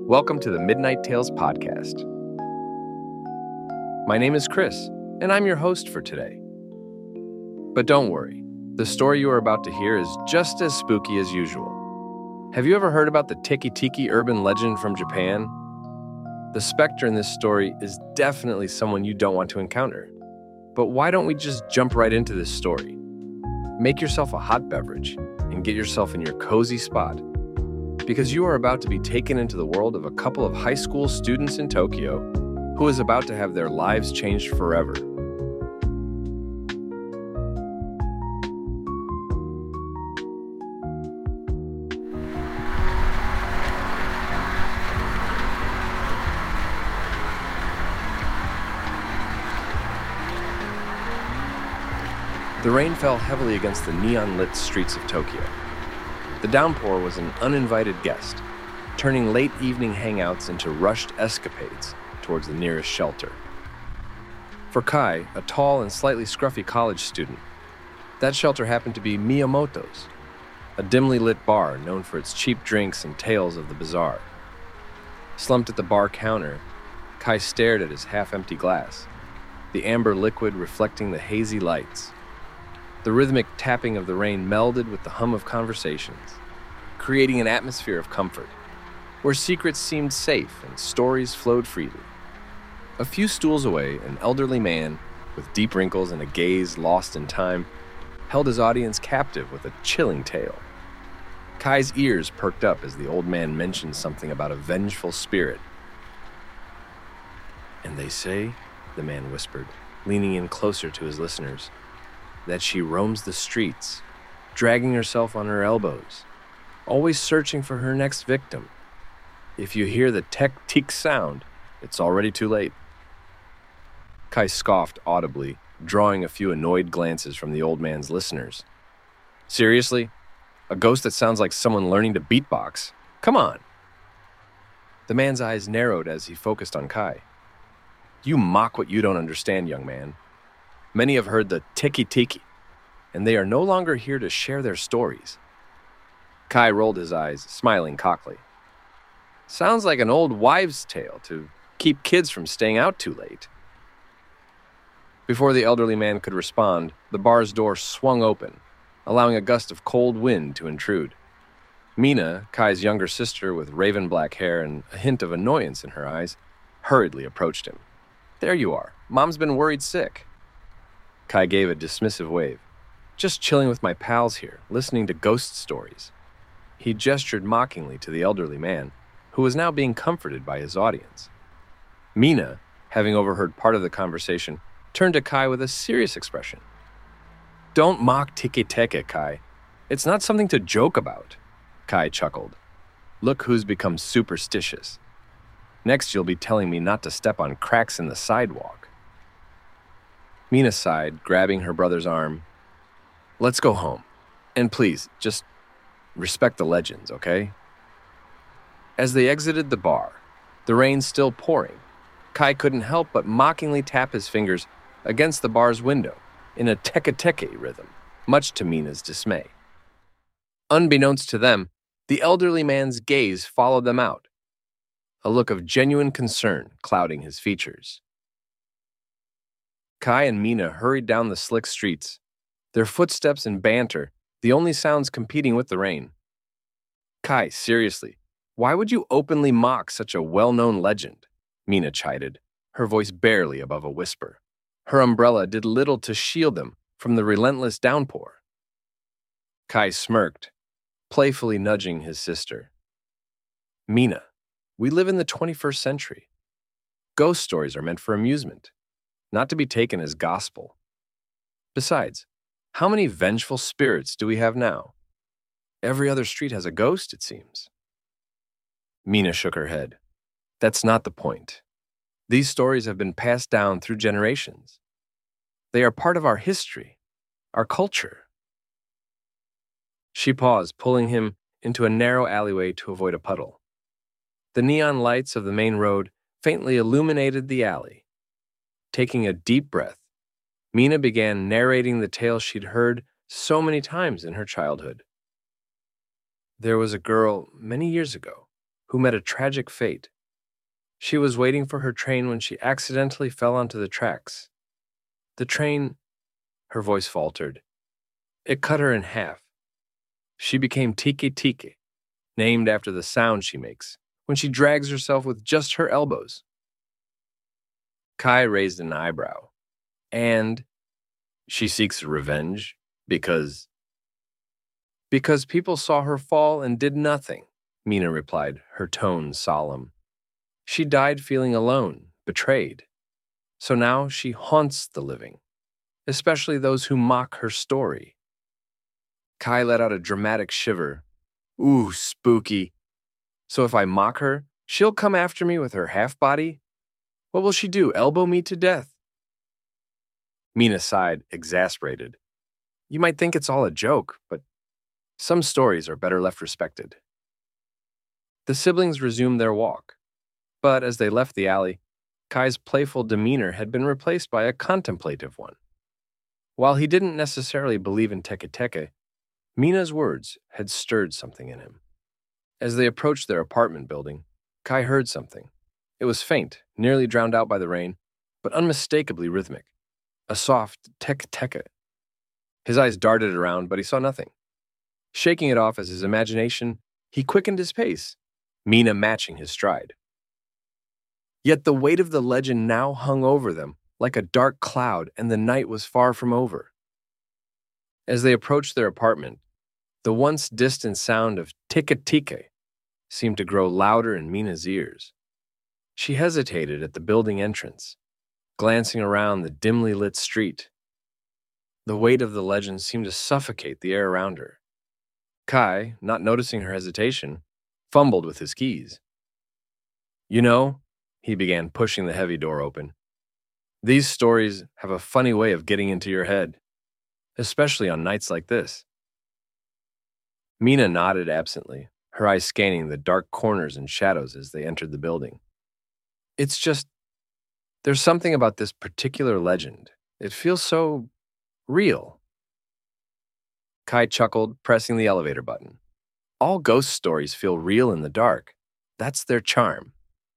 Welcome to the Midnight Tales podcast. My name is Chris, and I'm your host for today. But don't worry, the story you are about to hear is just as spooky as usual. Have you ever heard about the Tiki-Tiki urban legend from Japan? The specter in this story is definitely someone you don't want to encounter. But why don't we just jump right into this story? Make yourself a hot beverage and get yourself in your cozy spot, because you are about to be taken into the world of a couple of high school students in Tokyo who is about to have their lives changed forever. The rain fell heavily against the neon-lit streets of Tokyo. The downpour was an uninvited guest, turning late evening hangouts into rushed escapades towards the nearest shelter. For Kai, a tall and slightly scruffy college student, that shelter happened to be Miyamoto's, a dimly lit bar known for its cheap drinks and tales of the bizarre. Slumped at the bar counter, Kai stared at his half-empty glass, the amber liquid reflecting the hazy lights. The rhythmic tapping of the rain melded with the hum of conversations, creating an atmosphere of comfort, where secrets seemed safe and stories flowed freely. A few stools away, an elderly man, with deep wrinkles and a gaze lost in time, held his audience captive with a chilling tale. Kai's ears perked up as the old man mentioned something about a vengeful spirit. "And they say," the man whispered, leaning in closer to his listeners, "that she roams the streets, dragging herself on her elbows, always searching for her next victim. If you hear the tek-tik sound, it's already too late." Kai scoffed audibly, drawing a few annoyed glances from the old man's listeners. "Seriously? A ghost that sounds like someone learning to beatbox? Come on." The man's eyes narrowed as he focused on Kai. "You mock what you don't understand, young man. Many have heard the Tiki-Tiki, and they are no longer here to share their stories." Kai rolled his eyes, smiling cockily. "Sounds like an old wives' tale to keep kids from staying out too late." Before the elderly man could respond, the bar's door swung open, allowing a gust of cold wind to intrude. Mina, Kai's younger sister with raven black hair and a hint of annoyance in her eyes, hurriedly approached him. "There you are. Mom's been worried sick." Kai gave a dismissive wave. "Just chilling with my pals here, listening to ghost stories." He gestured mockingly to the elderly man, who was now being comforted by his audience. Mina, having overheard part of the conversation, turned to Kai with a serious expression. "Don't mock Tiki-Teki, Kai. It's not something to joke about." Kai chuckled. "Look who's become superstitious. Next you'll be telling me not to step on cracks in the sidewalk." Mina sighed, grabbing her brother's arm. "Let's go home. And please, just respect the legends, okay?" As they exited the bar, the rain still pouring, Kai couldn't help but mockingly tap his fingers against the bar's window in a teke-teke rhythm, much to Mina's dismay. Unbeknownst to them, the elderly man's gaze followed them out, a look of genuine concern clouding his features. Kai and Mina hurried down the slick streets, their footsteps and banter the only sounds competing with the rain. "Kai, seriously, why would you openly mock such a well-known legend?" Mina chided, her voice barely above a whisper. Her umbrella did little to shield them from the relentless downpour. Kai smirked, playfully nudging his sister. "Mina, we live in the 21st century. Ghost stories are meant for amusement, not to be taken as gospel. Besides, how many vengeful spirits do we have now? Every other street has a ghost, it seems." Mina shook her head. "That's not the point. These stories have been passed down through generations. They are part of our history, our culture." She paused, pulling him into a narrow alleyway to avoid a puddle. The neon lights of the main road faintly illuminated the alley. Taking a deep breath, Mina began narrating the tale she'd heard so many times in her childhood. There was a girl many years ago who met a tragic fate. She was waiting for her train when she accidentally fell onto the tracks. The train, her voice faltered. It cut her in half. She became Tike Tike, named after the sound she makes when she drags herself with just her elbows. Kai raised an eyebrow. And she seeks revenge because people saw her fall and did nothing, Mina replied, her tone solemn. She died feeling alone, betrayed. So now she haunts the living, especially those who mock her story. Kai let out a dramatic shiver. Ooh, spooky. So if I mock her, she'll come after me with her half-body? What will she do, elbow me to death? Mina sighed, exasperated. You might think it's all a joke, but some stories are better left respected. The siblings resumed their walk, but as they left the alley, Kai's playful demeanor had been replaced by a contemplative one. While he didn't necessarily believe in Teke Teke, Mina's words had stirred something in him. As they approached their apartment building, Kai heard something. It was faint, nearly drowned out by the rain, but unmistakably rhythmic. A soft Teke Teke. His eyes darted around, but he saw nothing. Shaking it off as his imagination, he quickened his pace, Mina matching his stride. Yet the weight of the legend now hung over them like a dark cloud, and the night was far from over. As they approached their apartment, the once distant sound of Tike Tike seemed to grow louder in Mina's ears. She hesitated at the building entrance, glancing around the dimly lit street. The weight of the legend seemed to suffocate the air around her. Kai, not noticing her hesitation, fumbled with his keys. You know, he began, pushing the heavy door open, these stories have a funny way of getting into your head, especially on nights like this. Mina nodded absently, her eyes scanning the dark corners and shadows as they entered the building. It's just, there's something about this particular legend. It feels so real. Kai chuckled, pressing the elevator button. All ghost stories feel real in the dark. That's their charm.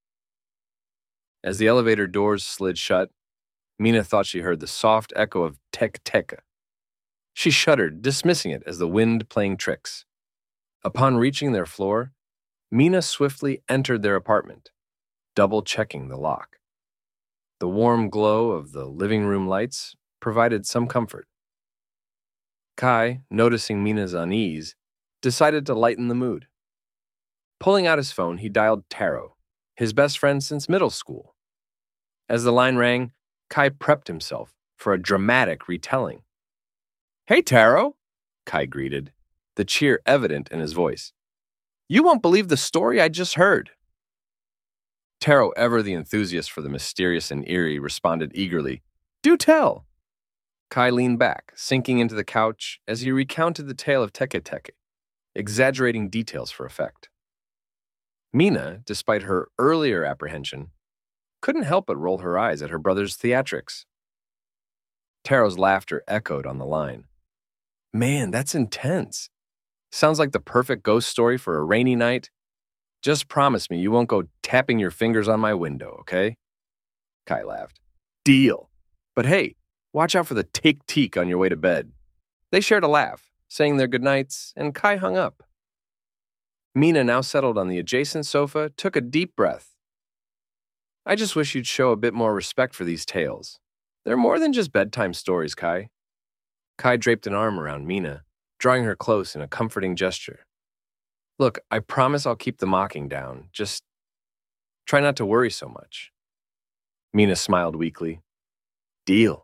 As the elevator doors slid shut, Mina thought she heard the soft echo of Teke Teke. She shuddered, dismissing it as the wind playing tricks. Upon reaching their floor, Mina swiftly entered their apartment, double-checking the lock. The warm glow of the living room lights provided some comfort. Kai, noticing Mina's unease, decided to lighten the mood. Pulling out his phone, he dialed Taro, his best friend since middle school. As the line rang, Kai prepped himself for a dramatic retelling. Hey, Taro, Kai greeted, the cheer evident in his voice. You won't believe the story I just heard. Taro, ever the enthusiast for the mysterious and eerie, responded eagerly, Do tell. Kai leaned back, sinking into the couch as he recounted the tale of Teke Teke, exaggerating details for effect. Mina, despite her earlier apprehension, couldn't help but roll her eyes at her brother's theatrics. Taro's laughter echoed on the line. Man, that's intense. Sounds like the perfect ghost story for a rainy night. Just promise me you won't go tapping your fingers on my window, okay? Kai laughed. Deal. But hey, watch out for the tick-teak on your way to bed. They shared a laugh, saying their goodnights, and Kai hung up. Mina, now settled on the adjacent sofa, took a deep breath. I just wish you'd show a bit more respect for these tales. They're more than just bedtime stories, Kai. Kai draped an arm around Mina, drawing her close in a comforting gesture. Look, I promise I'll keep the mocking down. Just try not to worry so much. Mina smiled weakly. Deal.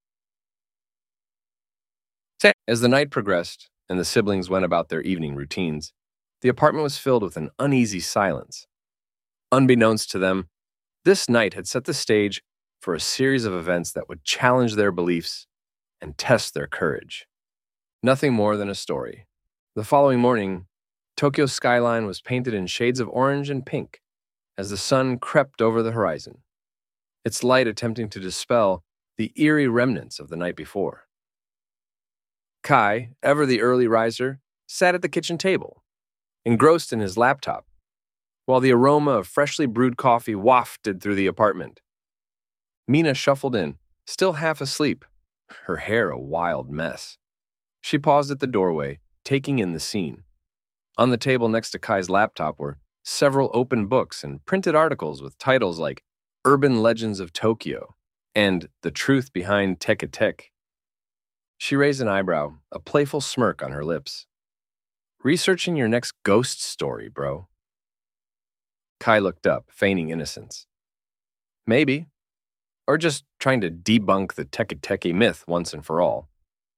As the night progressed and the siblings went about their evening routines, the apartment was filled with an uneasy silence. Unbeknownst to them, this night had set the stage for a series of events that would challenge their beliefs and test their courage. Nothing more than a story. The following morning, Tokyo's skyline was painted in shades of orange and pink as the sun crept over the horizon, its light attempting to dispel the eerie remnants of the night before. Kai, ever the early riser, sat at the kitchen table, engrossed in his laptop. while the aroma of freshly brewed coffee wafted through the apartment. Mina shuffled in, still half asleep, her hair a wild mess. She paused at the doorway, taking in the scene. On the table next to Kai's laptop were several open books and printed articles with titles like Urban Legends of Tokyo and The Truth Behind Teke Tek. She raised an eyebrow, a playful smirk on her lips. Researching your next ghost story, bro. Kai looked up, feigning innocence. Maybe. Or just trying to debunk the Teke Teke myth once and for all.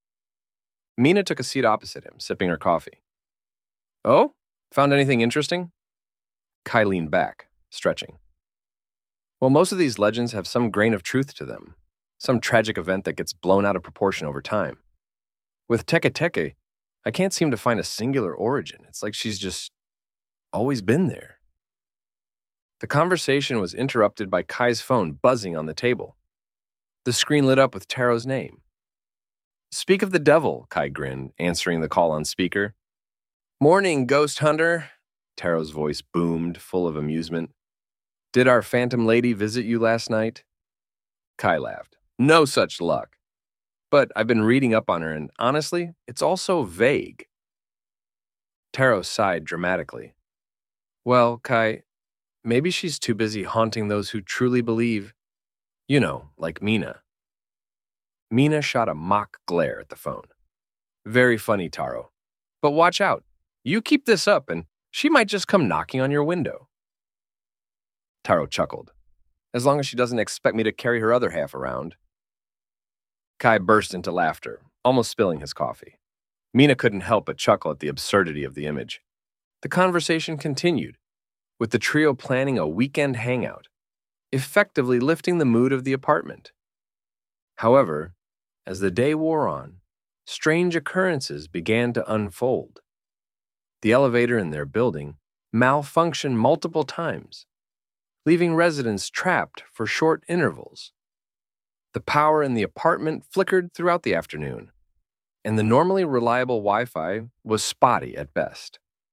Mina took a seat opposite him, sipping her coffee. Oh? Found anything interesting? Kai leaned back, stretching. Well, most of these legends have some grain of truth to them, some tragic event that gets blown out of proportion over time. With Teke Teke, I can't seem to find a singular origin. It's like she's just always been there. The conversation was interrupted by Kai's phone buzzing on the table. The screen lit up with Taro's name. Speak of the devil, Kai grinned, answering the call on speaker. Morning, ghost hunter, Taro's voice boomed, full of amusement. Did our phantom lady visit you last night? Kai laughed. No such luck. But I've been reading up on her, and honestly, it's all so vague. Taro sighed dramatically. Well, Kai, maybe she's too busy haunting those who truly believe. You know, like Mina. Mina shot a mock glare at the phone. Very funny, Taro. But watch out. You keep this up, and she might just come knocking on your window. Taro chuckled. As long as she doesn't expect me to carry her other half around. Kai burst into laughter, almost spilling his coffee. Mina couldn't help but chuckle at the absurdity of the image. The conversation continued, with the trio planning a weekend hangout, effectively lifting the mood of the apartment. However, as the day wore on, strange occurrences began to unfold. The elevator in their building malfunctioned multiple times, leaving residents trapped for short intervals. The power in the apartment flickered throughout the afternoon, and the normally reliable Wi-Fi was spotty at best.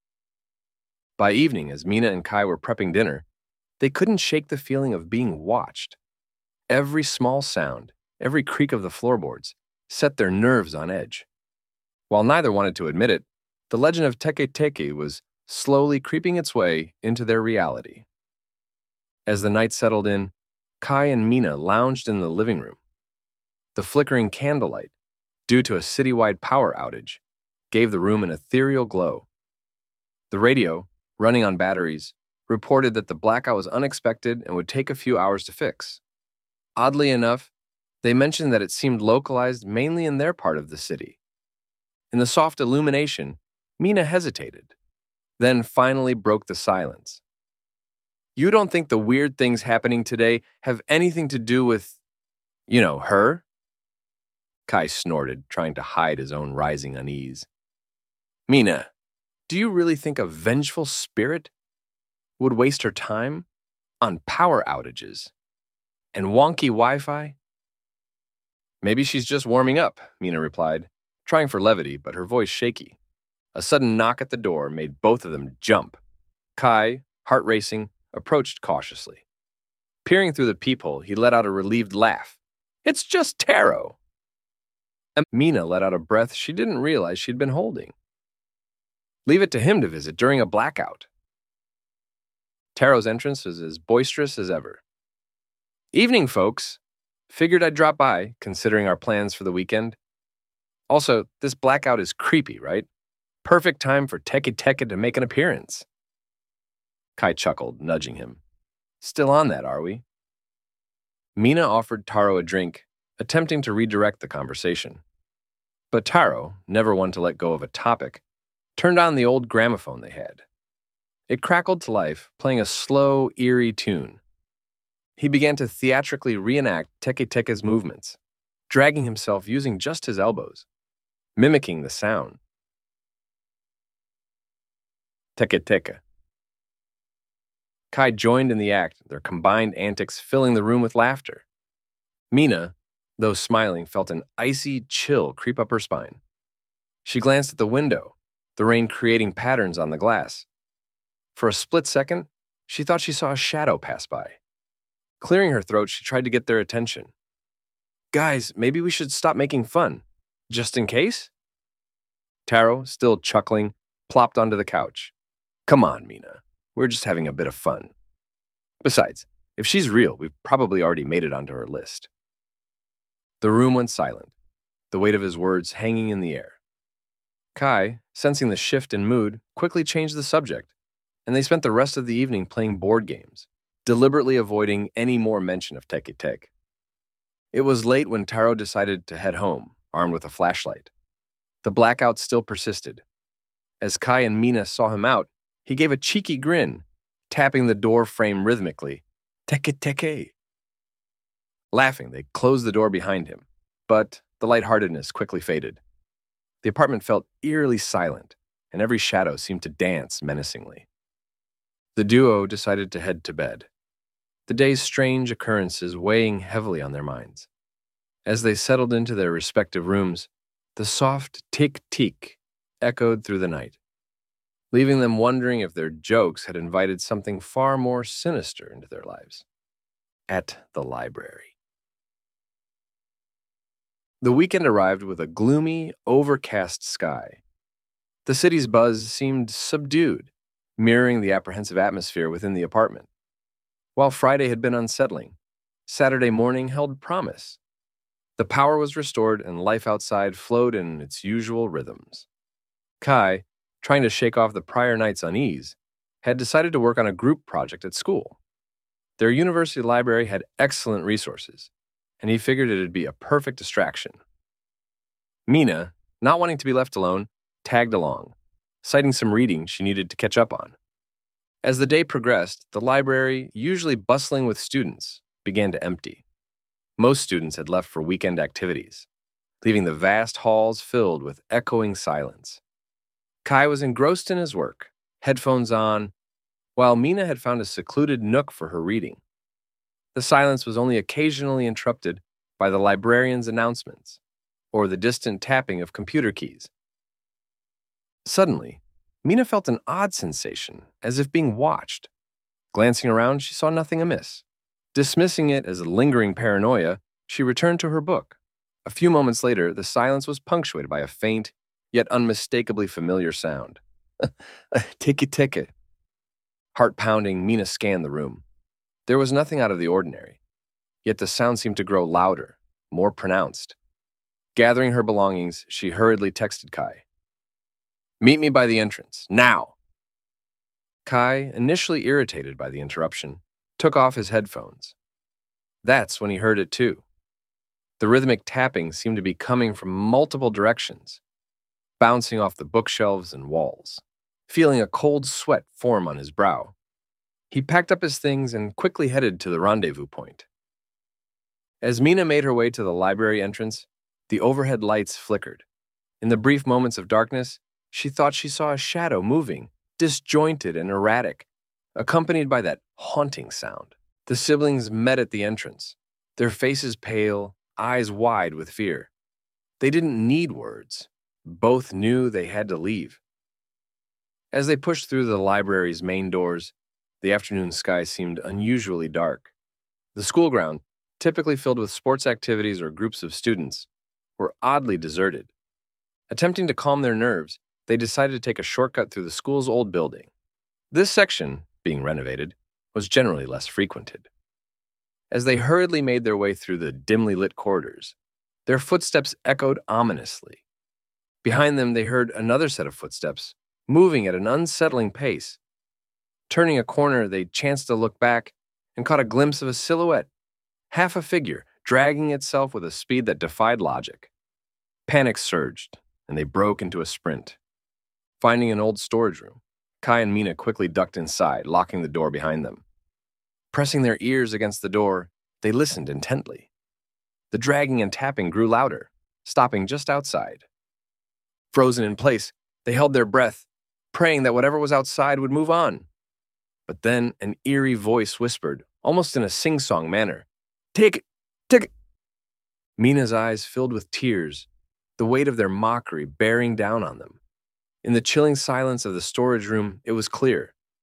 By evening, as Mina and Kai were prepping dinner, they couldn't shake the feeling of being watched. Every small sound, every creak of the floorboards, set their nerves on edge. While neither wanted to admit it, the legend of Teke Teke was slowly creeping its way into their reality. As the night settled in, Kai and Mina lounged in the living room. The flickering candlelight, due to a citywide power outage, gave the room an ethereal glow. The radio, running on batteries, reported that the blackout was unexpected and would take a few hours to fix. Oddly enough, they mentioned that it seemed localized mainly in their part of the city. In the soft illumination, Mina hesitated, then finally broke the silence. You don't think the weird things happening today have anything to do with, her? Kai snorted, trying to hide his own rising unease. Mina, do you really think a vengeful spirit would waste her time on power outages and wonky Wi-Fi? Maybe she's just warming up, Mina replied, trying for levity, but her voice shaky. A sudden knock at the door made both of them jump. Kai, heart racing, approached cautiously. Peering through the peephole, he let out a relieved laugh. It's just Taro! And Mina let out a breath she didn't realize she'd been holding. Leave it to him to visit during a blackout. Taro's entrance was as boisterous as ever. Evening, folks. Figured I'd drop by, considering our plans for the weekend. Also, this blackout is creepy, right? Perfect time for Teke Teke to make an appearance. Kai chuckled, nudging him. Still on that, are we? Mina offered Taro a drink, attempting to redirect the conversation. But Taro, never one to let go of a topic, turned on the old gramophone they had. It crackled to life, playing a slow, eerie tune. He began to theatrically reenact Teke Teke's movements, dragging himself using just his elbows, mimicking the sound. Teke Teke. Kai joined in the act, their combined antics filling the room with laughter. Mina, though smiling, felt an icy chill creep up her spine. She glanced at the window, the rain creating patterns on the glass. For a split second, she thought she saw a shadow pass by. Clearing her throat, she tried to get their attention. Guys, maybe we should stop making fun. Just in case? Taro, still chuckling, plopped onto the couch. Come on, Mina. We're just having a bit of fun. Besides, if she's real, we've probably already made it onto her list. The room went silent, the weight of his words hanging in the air. Kai, sensing the shift in mood, quickly changed the subject, and they spent the rest of the evening playing board games, deliberately avoiding any more mention of Teke Tek. It was late when Taro decided to head home, armed with a flashlight. The blackout still persisted. As Kai and Mina saw him out, he gave a cheeky grin, tapping the door frame rhythmically. Teke Teke. Laughing, they closed the door behind him, but the lightheartedness quickly faded. The apartment felt eerily silent, and every shadow seemed to dance menacingly. The duo decided to head to bed, the day's strange occurrences weighing heavily on their minds. As they settled into their respective rooms, the soft tick-tick echoed through the night, leaving them wondering if their jokes had invited something far more sinister into their lives. At the library. The weekend arrived with a gloomy, overcast sky. The city's buzz seemed subdued, mirroring the apprehensive atmosphere within the apartment. While Friday had been unsettling, Saturday morning held promise. The power was restored and life outside flowed in its usual rhythms. Kai, trying to shake off the prior night's unease, had decided to work on a group project at school. Their university library had excellent resources, and he figured it'd be a perfect distraction. Mina, not wanting to be left alone, tagged along, citing some reading she needed to catch up on. As the day progressed, the library, usually bustling with students, began to empty. Most students had left for weekend activities, leaving the vast halls filled with echoing silence. Kai was engrossed in his work, headphones on, while Mina had found a secluded nook for her reading. The silence was only occasionally interrupted by the librarian's announcements or the distant tapping of computer keys. Suddenly, Mina felt an odd sensation, as if being watched. Glancing around, she saw nothing amiss. Dismissing it as a lingering paranoia, she returned to her book. A few moments later, the silence was punctuated by a faint, yet unmistakably familiar sound. Teke Teke. Heart-pounding, Mina scanned the room. There was nothing out of the ordinary, yet the sound seemed to grow louder, more pronounced. Gathering her belongings, she hurriedly texted Kai. Meet me by the entrance, now! Kai, initially irritated by the interruption, took off his headphones. That's when he heard it too. The rhythmic tapping seemed to be coming from multiple directions, bouncing off the bookshelves and walls, feeling a cold sweat form on his brow. He packed up his things and quickly headed to the rendezvous point. As Mina made her way to the library entrance, the overhead lights flickered. In the brief moments of darkness, she thought she saw a shadow moving, disjointed and erratic, accompanied by that haunting sound. The siblings met at the entrance, their faces pale, eyes wide with fear. They didn't need words. Both knew they had to leave. As they pushed through the library's main doors, the afternoon sky seemed unusually dark. The school ground, typically filled with sports activities or groups of students, were oddly deserted. Attempting to calm their nerves, they decided to take a shortcut through the school's old building. This section, being renovated, was generally less frequented. As they hurriedly made their way through the dimly lit corridors, their footsteps echoed ominously. Behind them, they heard another set of footsteps, moving at an unsettling pace. Turning a corner, they chanced to look back and caught a glimpse of a silhouette, half a figure, dragging itself with a speed that defied logic. Panic surged, and they broke into a sprint. Finding an old storage room, Kai and Mina quickly ducked inside, locking the door behind them. Pressing their ears against the door, they listened intently. The dragging and tapping grew louder, stopping just outside. Frozen in place, they held their breath, praying that whatever was outside would move on. But then an eerie voice whispered, almost in a sing-song manner, "Take it!" Mina's eyes filled with tears, the weight of their mockery bearing down on them. In the chilling silence of the storage room, it was clear.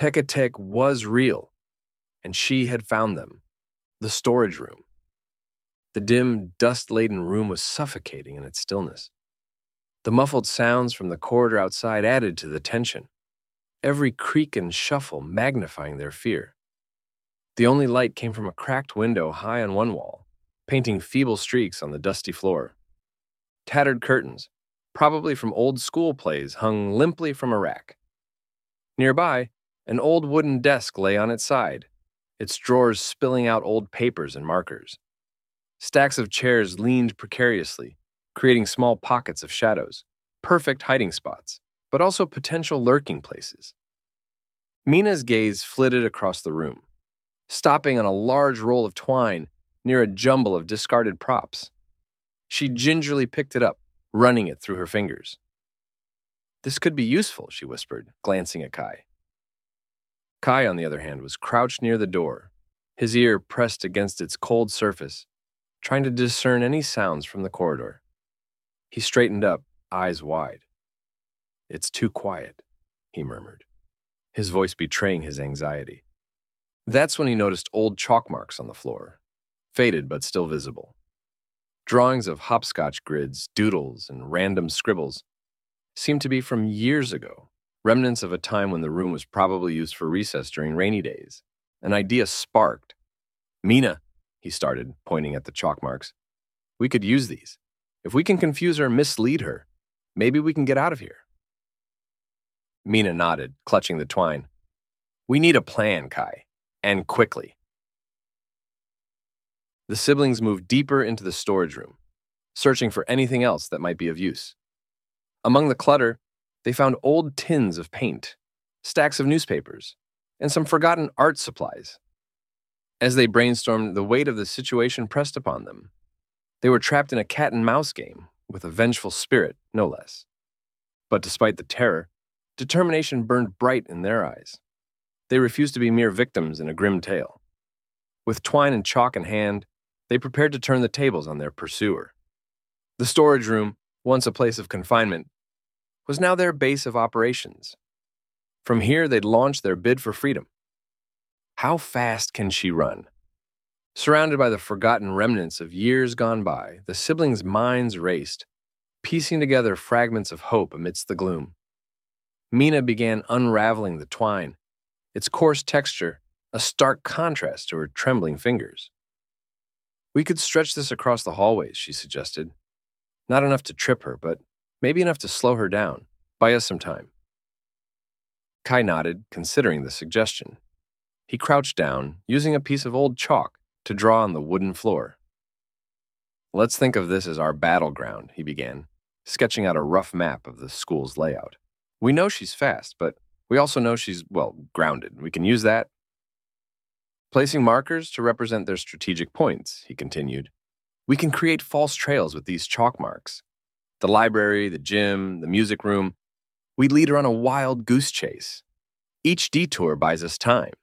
Teka Tek was real, and she had found them. The storage room. The dim, dust-laden room was suffocating in its stillness. The muffled sounds from the corridor outside added to the tension, every creak and shuffle magnifying their fear. The only light came from a cracked window high on one wall, painting feeble streaks on the dusty floor. Tattered curtains, probably from old school plays, hung limply from a rack. Nearby, an old wooden desk lay on its side, its drawers spilling out old papers and markers. Stacks of chairs leaned precariously, creating small pockets of shadows, perfect hiding spots, but also potential lurking places. Mina's gaze flitted across the room, stopping on a large roll of twine near a jumble of discarded props. She gingerly picked it up, running it through her fingers. "This could be useful," she whispered, glancing at Kai. Kai, on the other hand, was crouched near the door, his ear pressed against its cold surface, trying to discern any sounds from the corridor. He straightened up, eyes wide. "It's too quiet," he murmured, his voice betraying his anxiety. That's when he noticed old chalk marks on the floor, faded but still visible. Drawings of hopscotch grids, doodles, and random scribbles seemed to be from years ago, remnants of a time when the room was probably used for recess during rainy days. An idea sparked. "Mina," he started, pointing at the chalk marks. "We could use these. If we can confuse her and mislead her, maybe we can get out of here." Mina nodded, clutching the twine. "We need a plan, Kai, and quickly." The siblings moved deeper into the storage room, searching for anything else that might be of use. Among the clutter, they found old tins of paint, stacks of newspapers, and some forgotten art supplies. As they brainstormed, the weight of the situation pressed upon them. They were trapped in a cat-and-mouse game, with a vengeful spirit, no less. But despite the terror, determination burned bright in their eyes. They refused to be mere victims in a grim tale. With twine and chalk in hand, they prepared to turn the tables on their pursuer. The storage room, once a place of confinement, was now their base of operations. From here, they'd launch their bid for freedom. How fast can she run? Surrounded by the forgotten remnants of years gone by, the siblings' minds raced, piecing together fragments of hope amidst the gloom. Mina began unraveling the twine, its coarse texture a stark contrast to her trembling fingers. "We could stretch this across the hallways," she suggested. "Not enough to trip her, but maybe enough to slow her down. Buy us some time." Kai nodded, considering the suggestion. He crouched down, using a piece of old chalk to draw on the wooden floor. "Let's think of this as our battleground," he began, sketching out a rough map of the school's layout. "We know she's fast, but we also know she's, grounded. We can use that." "Placing markers to represent their strategic points," he continued. "We can create false trails with these chalk marks. The library, the gym, the music room. We lead her on a wild goose chase. Each detour buys us time."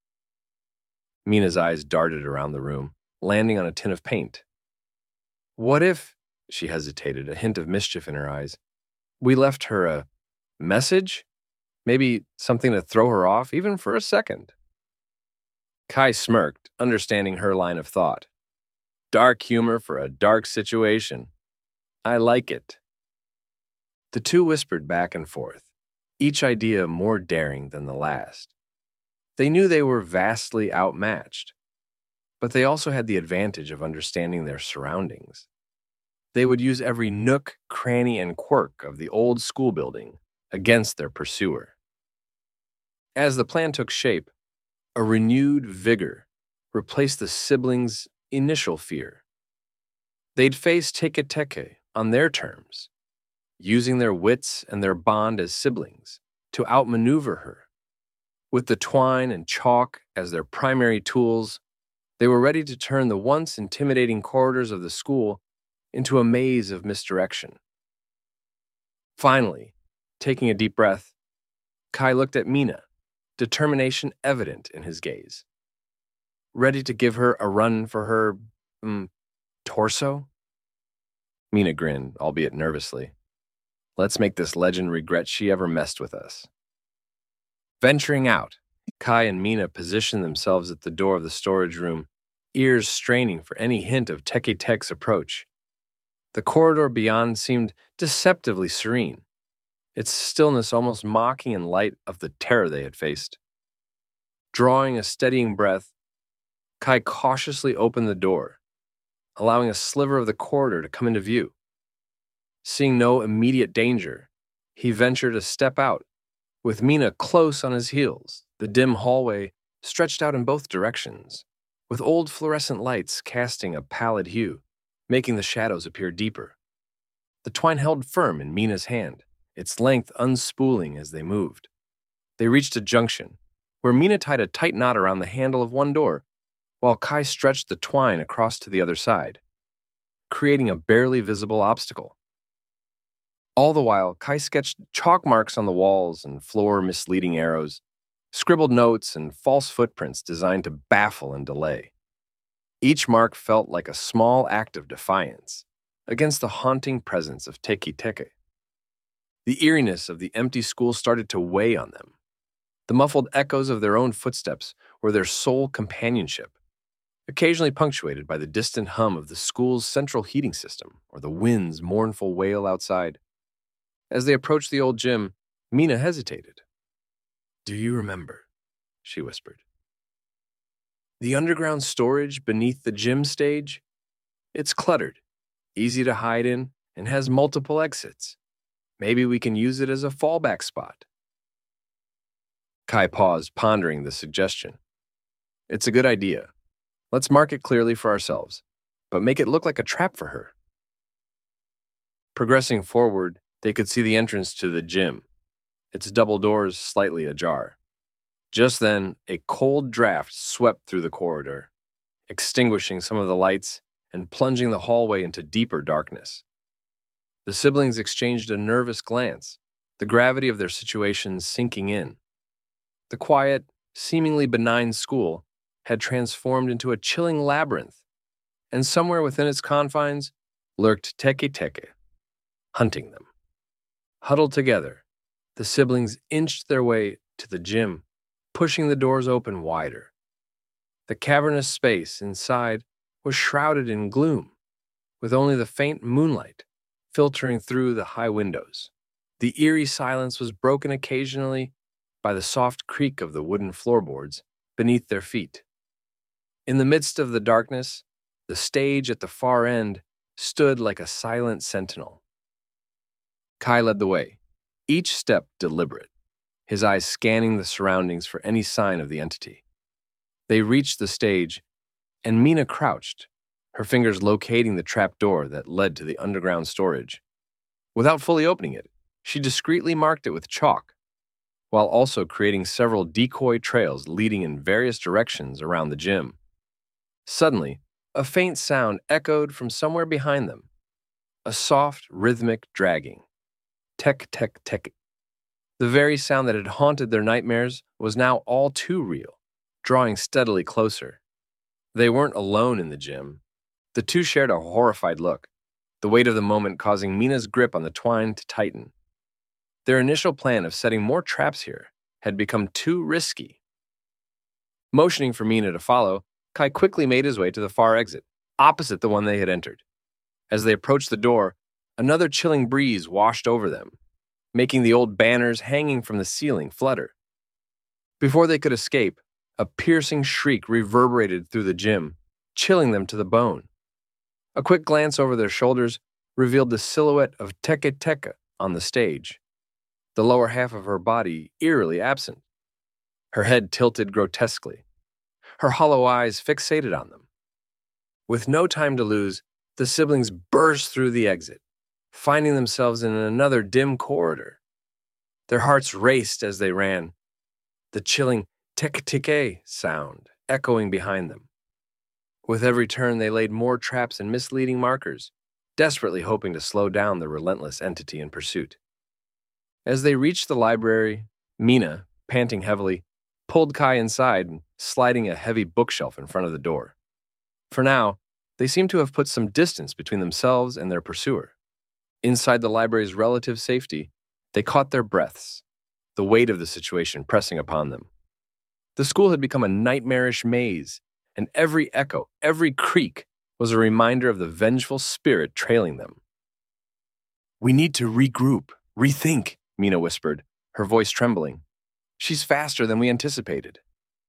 Mina's eyes darted around the room, landing on a tin of paint. "What if," she hesitated, a hint of mischief in her eyes, "we left her a message? Maybe something to throw her off, even for a second?" Kai smirked, understanding her line of thought. Dark humor for a dark situation. I like it. The two whispered back and forth, each idea more daring than the last. They knew they were vastly outmatched, but they also had the advantage of understanding their surroundings. They would use every nook, cranny, and quirk of the old school building against their pursuer. As the plan took shape, a renewed vigor replaced the siblings' initial fear. They'd face Teka Teke on their terms, using their wits and their bond as siblings to outmaneuver her. With the twine and chalk as their primary tools, they were ready to turn the once intimidating corridors of the school into a maze of misdirection. Finally, taking a deep breath, Kai looked at Mina, determination evident in his gaze. Ready to give her a run for her, torso? Mina grinned, albeit nervously. Let's make this legend regret she ever messed with us. Venturing out, Kai and Mina positioned themselves at the door of the storage room, ears straining for any hint of Teke Tek's approach. The corridor beyond seemed deceptively serene, its stillness almost mocking in light of the terror they had faced. Drawing a steadying breath, Kai cautiously opened the door, allowing a sliver of the corridor to come into view. Seeing no immediate danger, he ventured a step out, with Mina close on his heels. The dim hallway stretched out in both directions, with old fluorescent lights casting a pallid hue, making the shadows appear deeper. The twine held firm in Mina's hand, its length unspooling as they moved. They reached a junction, where Mina tied a tight knot around the handle of one door, while Kai stretched the twine across to the other side, creating a barely visible obstacle. All the while, Kai sketched chalk marks on the walls and floor, misleading arrows, scribbled notes, and false footprints designed to baffle and delay. Each mark felt like a small act of defiance against the haunting presence of Teke Teke. The eeriness of the empty school started to weigh on them. The muffled echoes of their own footsteps were their sole companionship, occasionally punctuated by the distant hum of the school's central heating system or the wind's mournful wail outside. As they approached the old gym, Mina hesitated. "Do you remember?" she whispered. "The underground storage beneath the gym stage? It's cluttered, easy to hide in, and has multiple exits. Maybe we can use it as a fallback spot." Kai paused, pondering the suggestion. "It's a good idea. Let's mark it clearly for ourselves, but make it look like a trap for her." Progressing forward, they could see the entrance to the gym, its double doors slightly ajar. Just then, a cold draft swept through the corridor, extinguishing some of the lights and plunging the hallway into deeper darkness. The siblings exchanged a nervous glance, the gravity of their situation sinking in. The quiet, seemingly benign school had transformed into a chilling labyrinth, and somewhere within its confines lurked Teke Teke, hunting them. Huddled together, the siblings inched their way to the gym, pushing the doors open wider. The cavernous space inside was shrouded in gloom, with only the faint moonlight filtering through the high windows. The eerie silence was broken occasionally by the soft creak of the wooden floorboards beneath their feet. In the midst of the darkness, the stage at the far end stood like a silent sentinel. Kai led the way, each step deliberate, his eyes scanning the surroundings for any sign of the entity. They reached the stage, and Mina crouched, her fingers locating the trap door that led to the underground storage. Without fully opening it, she discreetly marked it with chalk, while also creating several decoy trails leading in various directions around the gym. Suddenly, a faint sound echoed from somewhere behind them, a soft, rhythmic dragging. Tek, tek, tek. The very sound that had haunted their nightmares was now all too real, drawing steadily closer. They weren't alone in the gym. The two shared a horrified look, the weight of the moment causing Mina's grip on the twine to tighten. Their initial plan of setting more traps here had become too risky. Motioning for Mina to follow, Kai quickly made his way to the far exit, opposite the one they had entered. As they approached the door, another chilling breeze washed over them, making the old banners hanging from the ceiling flutter. Before they could escape, a piercing shriek reverberated through the gym, chilling them to the bone. A quick glance over their shoulders revealed the silhouette of Teke Teke on the stage, the lower half of her body eerily absent, her head tilted grotesquely, her hollow eyes fixated on them. With no time to lose, the siblings burst through the exit, finding themselves in another dim corridor. Their hearts raced as they ran, the chilling Teke Teke sound echoing behind them. With every turn, they laid more traps and misleading markers, desperately hoping to slow down the relentless entity in pursuit. As they reached the library, Mina, panting heavily, pulled Kai inside, sliding a heavy bookshelf in front of the door. For now, they seemed to have put some distance between themselves and their pursuer. Inside the library's relative safety, they caught their breaths, the weight of the situation pressing upon them. The school had become a nightmarish maze, and every echo, every creak, was a reminder of the vengeful spirit trailing them. "We need to regroup, rethink," Mina whispered, her voice trembling. "She's faster than we anticipated."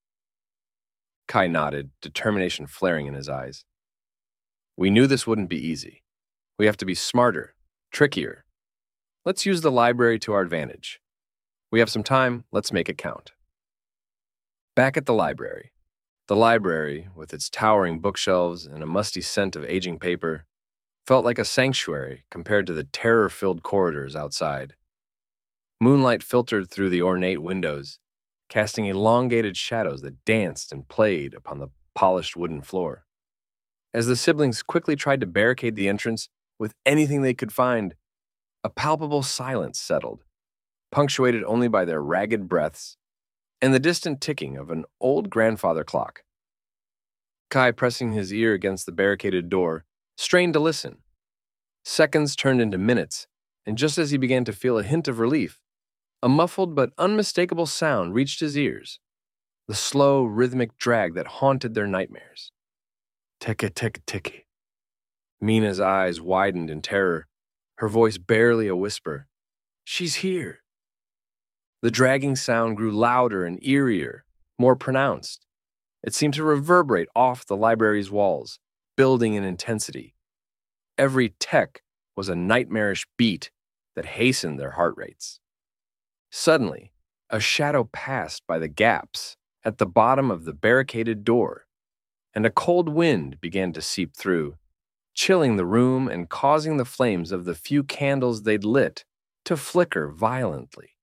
Kai nodded, determination flaring in his eyes. "We knew this wouldn't be easy. We have to be smarter, trickier. Let's use the library to our advantage. We have some time, let's make it count." Back at the library, with its towering bookshelves and a musty scent of aging paper, felt like a sanctuary compared to the terror-filled corridors outside. Moonlight filtered through the ornate windows, casting elongated shadows that danced and played upon the polished wooden floor. As the siblings quickly tried to barricade the entrance with anything they could find, a palpable silence settled, punctuated only by their ragged breaths and the distant ticking of an old grandfather clock. Kai, pressing his ear against the barricaded door, strained to listen. Seconds turned into minutes, and just as he began to feel a hint of relief, a muffled but unmistakable sound reached his ears, the slow, rhythmic drag that haunted their nightmares. Teke, teke, teke. Mina's eyes widened in terror, her voice barely a whisper. "She's here." The dragging sound grew louder and eerier, more pronounced. It seemed to reverberate off the library's walls, building in intensity. Every tek was a nightmarish beat that hastened their heart rates. Suddenly, a shadow passed by the gaps at the bottom of the barricaded door, and a cold wind began to seep through, chilling the room and causing the flames of the few candles they'd lit to flicker violently.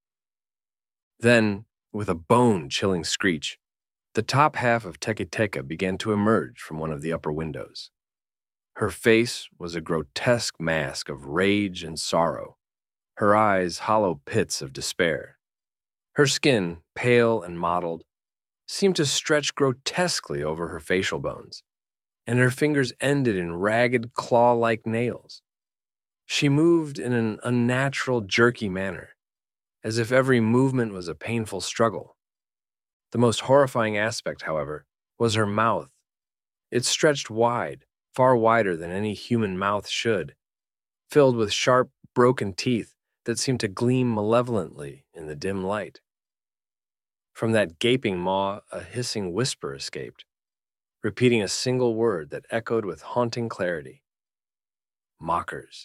Then, with a bone-chilling screech, the top half of Teke Teke began to emerge from one of the upper windows. Her face was a grotesque mask of rage and sorrow, her eyes hollow pits of despair. Her skin, pale and mottled, seemed to stretch grotesquely over her facial bones, and her fingers ended in ragged claw-like nails. She moved in an unnatural, jerky manner, as if every movement was a painful struggle. The most horrifying aspect, however, was her mouth. It stretched wide, far wider than any human mouth should, filled with sharp, broken teeth that seemed to gleam malevolently in the dim light. From that gaping maw, a hissing whisper escaped, repeating a single word that echoed with haunting clarity. "Mockers."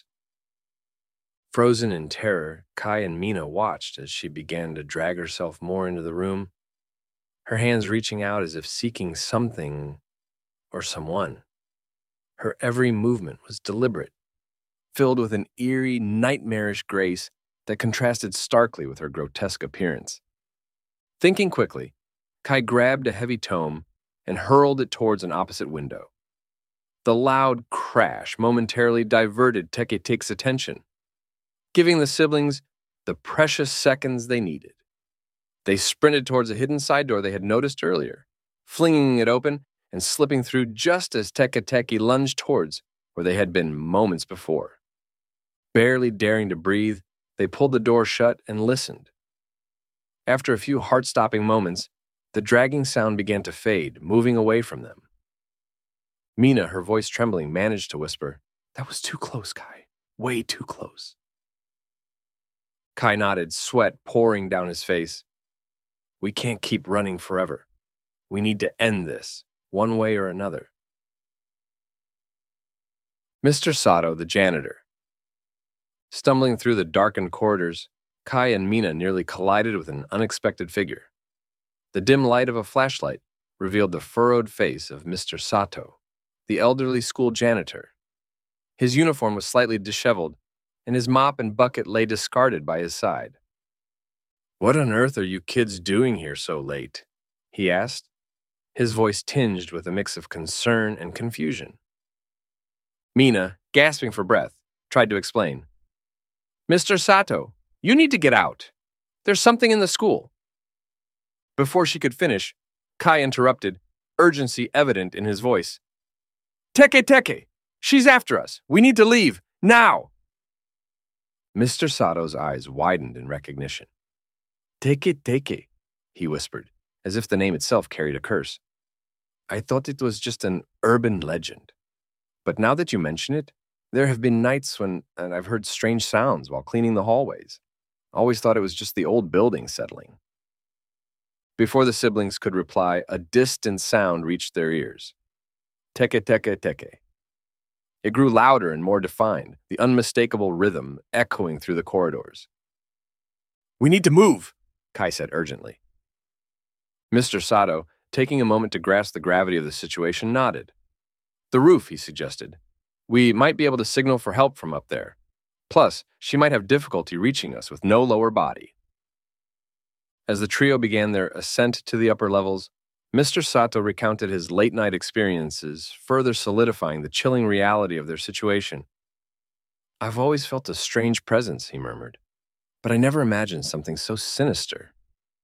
Frozen in terror, Kai and Mina watched as she began to drag herself more into the room, her hands reaching out as if seeking something or someone. Her every movement was deliberate, filled with an eerie, nightmarish grace that contrasted starkly with her grotesque appearance. Thinking quickly, Kai grabbed a heavy tome and hurled it towards an opposite window. The loud crash momentarily diverted Teke Teke's attention, giving the siblings the precious seconds they needed. They sprinted towards a hidden side door they had noticed earlier, flinging it open and slipping through just as Teke Teke lunged towards where they had been moments before. Barely daring to breathe, they pulled the door shut and listened. After a few heart-stopping moments, the dragging sound began to fade, moving away from them. Mina, her voice trembling, managed to whisper, "That was too close, Kai. Way too close." Kai nodded, sweat pouring down his face. "We can't keep running forever. We need to end this, one way or another." Mr. Sato, the janitor. Stumbling through the darkened corridors, Kai and Mina nearly collided with an unexpected figure. The dim light of a flashlight revealed the furrowed face of Mr. Sato, the elderly school janitor. His uniform was slightly disheveled, and his mop and bucket lay discarded by his side. "What on earth are you kids doing here so late?" he asked, his voice tinged with a mix of concern and confusion. Mina, gasping for breath, tried to explain. "Mr. Sato, you need to get out. There's something in the school." Before she could finish, Kai interrupted, urgency evident in his voice. "Teke Teke! She's after us! We need to leave! Now!" Mr. Sato's eyes widened in recognition. "Teke Teke," he whispered, as if the name itself carried a curse. I thought it was just an urban legend. But now that you mention it, there have been nights when I've heard strange sounds while cleaning the hallways. I always thought it was just the old building settling. Before the siblings could reply, a distant sound reached their ears. Teke teke teke. It grew louder and more defined, the unmistakable rhythm echoing through the corridors. "We need to move," Kai said urgently. Mr. Sato, taking a moment to grasp the gravity of the situation, nodded. "The roof," he suggested. "We might be able to signal for help from up there. Plus, she might have difficulty reaching us with no lower body." As the trio began their ascent to the upper levels, Mr. Sato recounted his late-night experiences, further solidifying the chilling reality of their situation. "I've always felt a strange presence," he murmured, "but I never imagined something so sinister."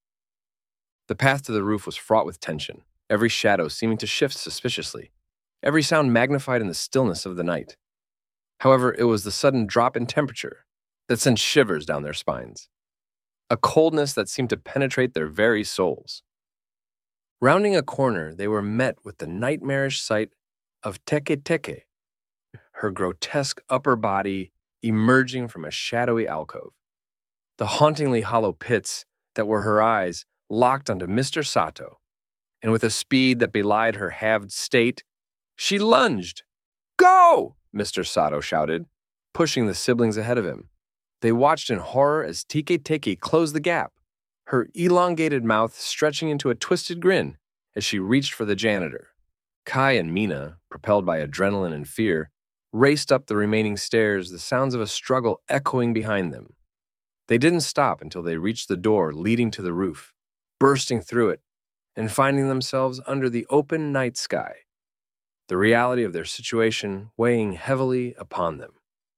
The path to the roof was fraught with tension, every shadow seeming to shift suspiciously, every sound magnified in the stillness of the night. However, it was the sudden drop in temperature that sent shivers down their spines, a coldness that seemed to penetrate their very souls. Rounding a corner, they were met with the nightmarish sight of Teke Teke, her grotesque upper body emerging from a shadowy alcove. The hauntingly hollow pits that were her eyes locked onto Mr. Sato, and with a speed that belied her halved state, she lunged. "Go!" Mr. Sato shouted, pushing the siblings ahead of him. They watched in horror as Teke Teke closed the gap, her elongated mouth stretching into a twisted grin as she reached for the janitor. Kai and Mina, propelled by adrenaline and fear, raced up the remaining stairs, the sounds of a struggle echoing behind them. They didn't stop until they reached the door leading to the roof, bursting through it and finding themselves under the open night sky, the reality of their situation weighing heavily upon them.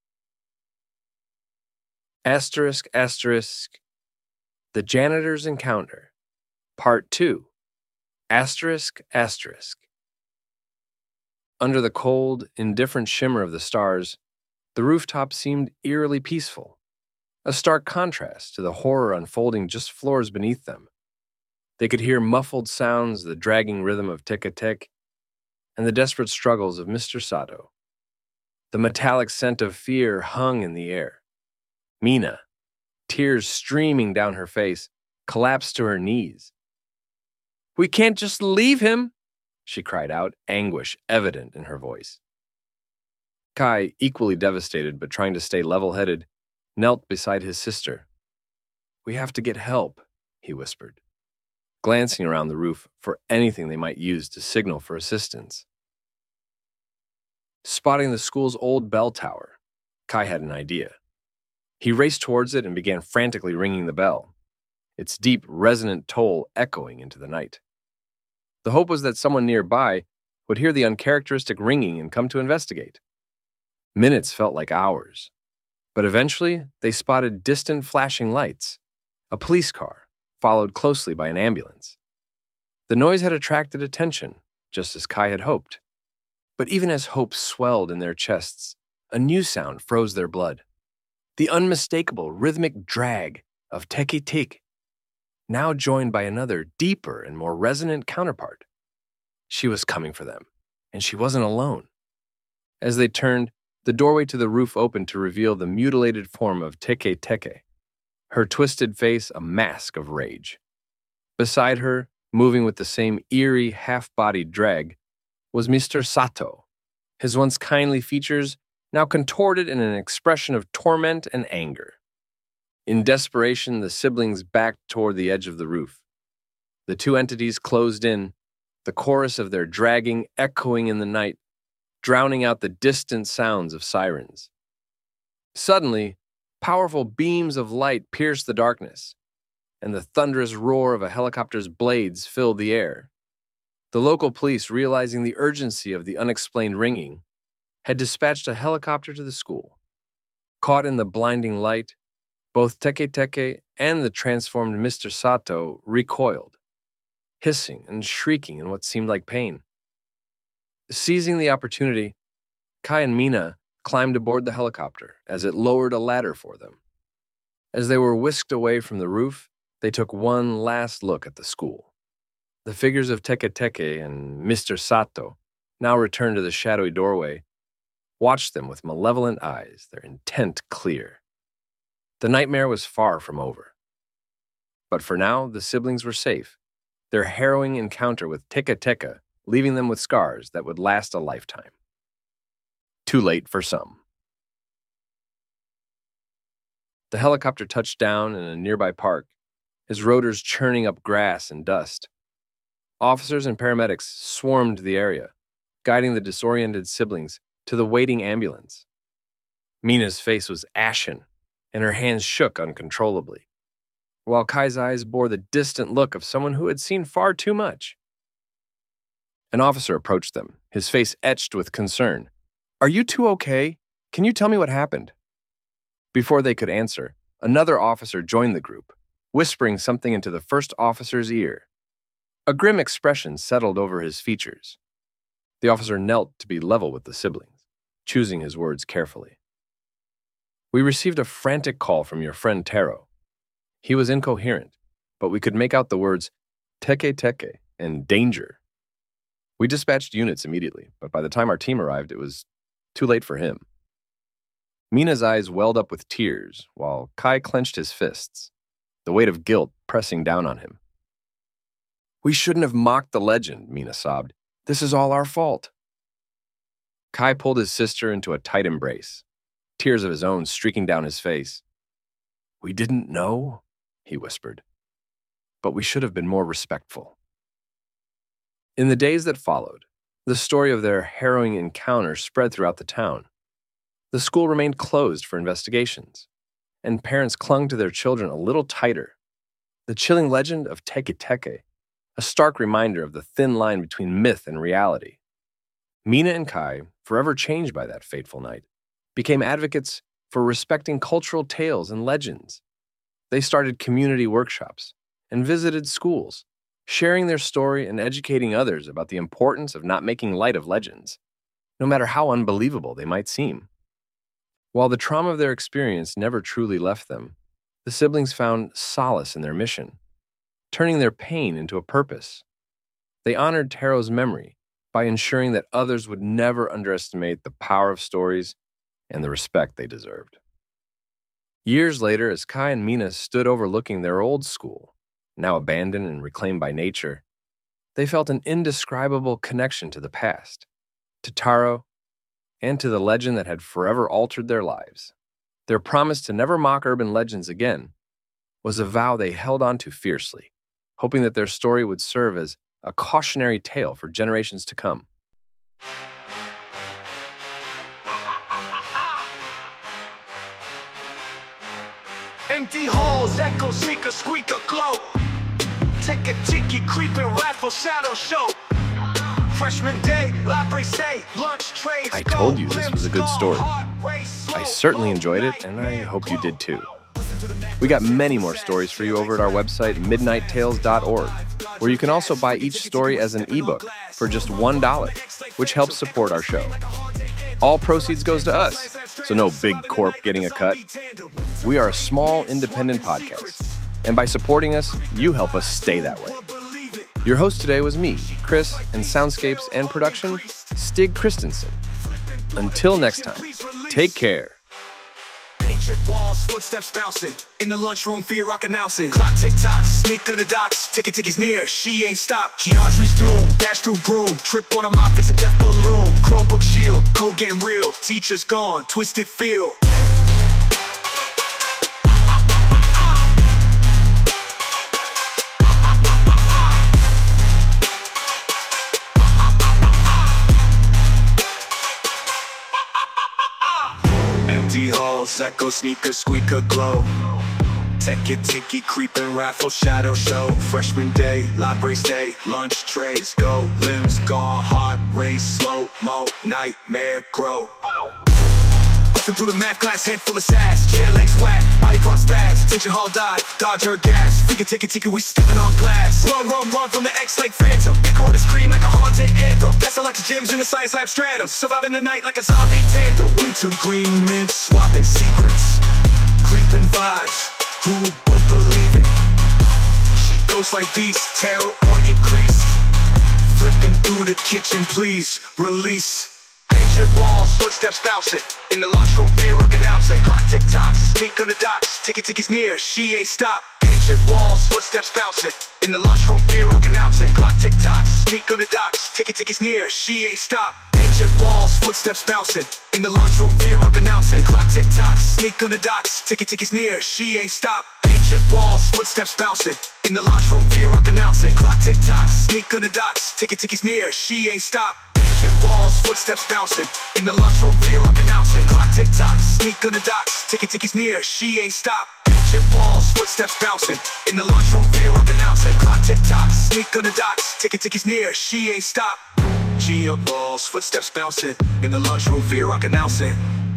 Asterisk, asterisk, The Janitor's Encounter, Part 2, asterisk, asterisk. Under the cold, indifferent shimmer of the stars, the rooftop seemed eerily peaceful, a stark contrast to the horror unfolding just floors beneath them. They could hear muffled sounds, the dragging rhythm of Teke Teke, and the desperate struggles of Mr. Sato. The metallic scent of fear hung in the air. Mina, tears streaming down her face, collapsed to her knees. "We can't just leave him," she cried out, anguish evident in her voice. Kai, equally devastated but trying to stay level-headed, knelt beside his sister. "We have to get help," he whispered, glancing around the roof for anything they might use to signal for assistance. Spotting the school's old bell tower, Kai had an idea. He raced towards it and began frantically ringing the bell, its deep, resonant toll echoing into the night. The hope was that someone nearby would hear the uncharacteristic ringing and come to investigate. Minutes felt like hours, but eventually they spotted distant flashing lights, a police car, followed closely by an ambulance. The noise had attracted attention, just as Kai had hoped. But even as hope swelled in their chests, a new sound froze their blood. The unmistakable rhythmic drag of Teke Teke, now joined by another deeper and more resonant counterpart. She was coming for them, and she wasn't alone. As they turned, the doorway to the roof opened to reveal the mutilated form of Teke Teke, her twisted face a mask of rage. Beside her, moving with the same eerie, half-bodied drag, was Mr. Sato, his once kindly features now contorted in an expression of torment and anger. In desperation, the siblings backed toward the edge of the roof. The two entities closed in, the chorus of their dragging echoing in the night, drowning out the distant sounds of sirens. Suddenly, powerful beams of light pierced the darkness, and the thunderous roar of a helicopter's blades filled the air. The local police, realizing the urgency of the unexplained ringing, had dispatched a helicopter to the school. Caught in the blinding light, both Teke Teke and the transformed Mr. Sato recoiled, hissing and shrieking in what seemed like pain. Seizing the opportunity, Kai and Mina climbed aboard the helicopter as it lowered a ladder for them. As they were whisked away from the roof, they took one last look at the school. The figures of Teke Teke and Mr. Sato, now returned to the shadowy doorway, watched them with malevolent eyes, their intent clear. The nightmare was far from over. But for now, the siblings were safe, their harrowing encounter with Teke Teke leaving them with scars that would last a lifetime. Too late for some. The helicopter touched down in a nearby park, his rotors churning up grass and dust. Officers and paramedics swarmed the area, guiding the disoriented siblings to the waiting ambulance. Mina's face was ashen, and her hands shook uncontrollably, while Kai's eyes bore the distant look of someone who had seen far too much. An officer approached them, his face etched with concern. "Are you two okay? Can you tell me what happened?" Before they could answer, another officer joined the group, whispering something into the first officer's ear. A grim expression settled over his features. The officer knelt to be level with the siblings, choosing his words carefully. "We received a frantic call from your friend Taro. He was incoherent, but we could make out the words Teke Teke and danger. We dispatched units immediately, but by the time our team arrived, it was too late for him." Mina's eyes welled up with tears, while Kai clenched his fists, the weight of guilt pressing down on him. "We shouldn't have mocked the legend," Mina sobbed. "This is all our fault." Kai pulled his sister into a tight embrace, tears of his own streaking down his face. "We didn't know," he whispered, "but we should have been more respectful." In the days that followed, the story of their harrowing encounter spread throughout the town. The school remained closed for investigations, and parents clung to their children a little tighter. The chilling legend of Teke Teke, a stark reminder of the thin line between myth and reality. Mina and Kai, forever changed by that fateful night, became advocates for respecting cultural tales and legends. They started community workshops and visited schools, sharing their story and educating others about the importance of not making light of legends, no matter how unbelievable they might seem. While the trauma of their experience never truly left them, the siblings found solace in their mission, turning their pain into a purpose. They honored Taro's memory by ensuring that others would never underestimate the power of stories and the respect they deserved. Years later, as Kai and Mina stood overlooking their old school, now abandoned and reclaimed by nature, they felt an indescribable connection to the past, to Taro, and to the legend that had forever altered their lives. Their promise to never mock urban legends again was a vow they held on to fiercely, hoping that their story would serve as a cautionary tale for generations to come. Empty halls, echo, sneaker, squeaker, glow. Take a tiki, creeping, raffle, shadow show. Freshman day, library stay, lunch trays. I told you this was a good story. I certainly enjoyed it, and I hope you did too. We got many more stories for you over at our website, midnighttales.org, where you can also buy each story as an ebook for just $1, which helps support our show. All proceeds goes to us, so no big corp getting a cut. We are a small, independent podcast, and by supporting us, you help us stay that way. Your host today was me, Chris, and soundscapes and production, Stig Christensen. Until next time, take care. Ancient walls, footsteps bouncing. In the lunchroom, fear rock announcing. Clock tick-tock, sneak to the docks. Ticket-ticky's near, she ain't stopped. Geometry's doom, dash through broom. Trip on a mop, it's a death balloon. Chromebook shield, code getting real. Teacher's gone, twisted feel. Empty halls, echo, sneaker, squeaker, glow. Tiki, creeping, raffle, shadow show. Freshman day, library stay, lunch trays go. Limbs gone, heart race, slow-mo, nightmare grow. Bustin' through the math class, head full of sass. Chair legs whack, body cross bags. Tension hall dive, dodge her gas. Figure ticket, we stepping on glass. Run from the X-Lake Phantom. Big quarter scream like a haunted anthem. Best like the gyms in the science lab stratum. Surviving the night like a zombie tandem. Winter green mint, swapping secrets. Creeping vibes, who would believe it? She goes like these, terror or increase. to the kitchen, please release. Ancient walls, footsteps bouncing in the lunchroom, fear of announcing. Clock tick tocks, sneak on the docks. Ticky-ticky's near, she ain't stop. Ancient walls, footsteps bouncing in the lunchroom, fear of announcing. Clock tick tocks, sneak on the docks. Ticky-ticky's near, she ain't stop. Ancient walls, footsteps bouncing in the lunchroom, fear of announcing. Clock tick tocks, sneak on the docks. Ticky-ticky's near, she ain't stop. Ancient walls, footsteps bouncing in the lunchroom, fear of announcing. Clock tick tocks, sneak on the docks. Ticky-ticky's near, she ain't stop. Ancient walls, footsteps bouncing in the lunchroom, fear of announcing. Clock tick tocks, sneak on the docks. Ticky-ticky's near, she ain't stop. Ancient walls, footsteps bouncing in the lunchroom, fear of announcing. Clock tick tocks, sneak on the docks. Ticky-ticky's near, she ain't stop. Gia balls, footsteps bouncing in the lunchroom, fear of announcing.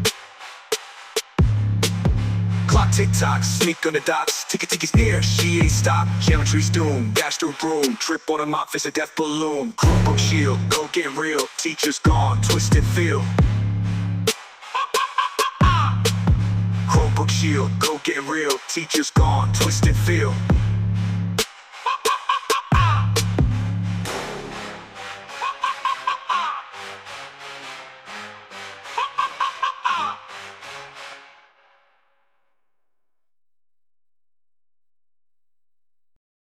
Clock tick-tocks, sneak on the docks. Ticky-ticky's near, she ain't stop. Geometry's doom, dash through broom. Trip on a mop, it's a death balloon. Chromebook shield, go get real. Teacher's gone, twisted feel. Chromebook shield, go get real. Teacher's gone, twisted feel.